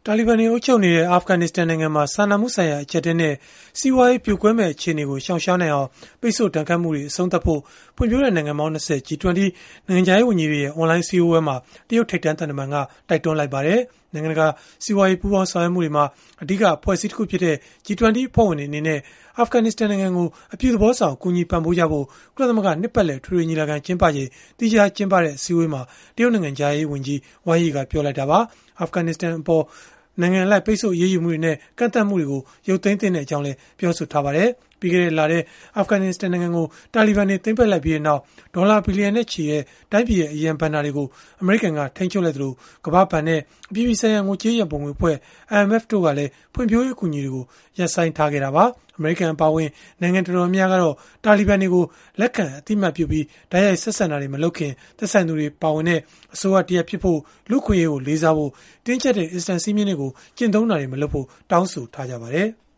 တာလီဘန်တွေအုပ်ချုပ်နေတဲ့အာဖဂန်နစ္စတန်နိုင်ငံမှာစာနာမှုဆိုင်ရာအကျပ်အတည်းနဲ့စီးပွားရေးပြိုကွဲမဲ့အခြေအနေကိုရှောင်ရှားနိုင်အောင်ပိတ်ဆို့ဒဏ်ခတ်မှုတွေအဆုံးသတ်ဖို့ဖွံ့ဖြိုးတဲ့နိုင်ငံပေါင်း20 G20 နိုင်ငံခြားရေးဝန်ကြီးတွေရဲ့အွန်လိုင်းစည်းဝေးပွဲမှာတရုတ်ထိပ်တန်းသံတမန်ကတိုက်တွန်းလိုက်ပါတယ်။နိုင်ငံတကာစီးပွားရေးပူးပေါင်းဆောင်ရွက်မှုတွေမှာအဓိကအဖွဲ့အစည်းတစ်ခုဖြစ်တဲ့ G20 အဖွဲ့ဝင်တွေအနေနဲ့အာဖဂန်နစ္စတန်နိုင်ငံကိုအပြုသဘောဆောင်ကူညီပံ့ပိုးကြဖို့ကုလသမဂ္ဂနှစ်ပတ်လည်ထွေထွေညီလာခံကျင်းပချိန်တိကျကျင်းပတဲ့အစည်းအဝေးမှာတရုတ်နိုင်ငံခြားရေးဝန်ကြီးဝမ်ယီကပြောလိုက်တာပါ။အာဖဂန်နစ္စတန်အပေါ်နိုင်ငံအလိုက်ပိတ်ဆို့အရေးယူမှုတွေနဲ့ကန့်သတ်မှုတွေကိုရုပ်သိမ်းသင့်တဲ့အကြောင်းလည်းပြောဆိုထားပါတယ်။ပြီးခဲ့တဲ့လထဲအာဖဂန်နစ္စတန်နိုင်ငံကိုတာလီဘန်တွေသိမ်းပိုက်လိုက်ပြီးနောက်ဒေါ်လာဘီလီယံနဲ့ချီတဲ့တိုင်းပြည်ရဲ့အရန်ဘဏ္ဍာတွေကိုအမေရိကန်ကထိန်းချုပ်လိုက်သလိုကမ္ဘာ့ဘဏ်နဲ့အပြည်ပြည်ဆိုင်ရာငွေကြေးရန်ပုံငွေအဖွဲ့ IMF တို့ကလည်းဖွံ့ဖြိုးရေးအကူအညီတွေကိုရပ်ဆိုင်းထားခဲ့တာပါ။အမေရိကန်အပါအဝင်နိုင်ငံတော်တော်များများကတော့တာလီဘန်တွေကိုလက်ခံအသိမှတ်ပြုပြီးတိုက်ရိုက်ဆက်ဆံတာတွေမလုပ်ခင်သက်ဆိုင်သူတွေပါဝင်တဲ့အစိုးရတရက်ဖြစ်ဖို့လူခွင့်ရေးကိုလေးစားဖို့တင်းကျပ်တဲ့အစ္စတန်စည်းမျဉ်းတွေကိုကျင့်သုံးတာတွေမလုပ်ဖို့တောင်းဆိုထားကြပါတယ်။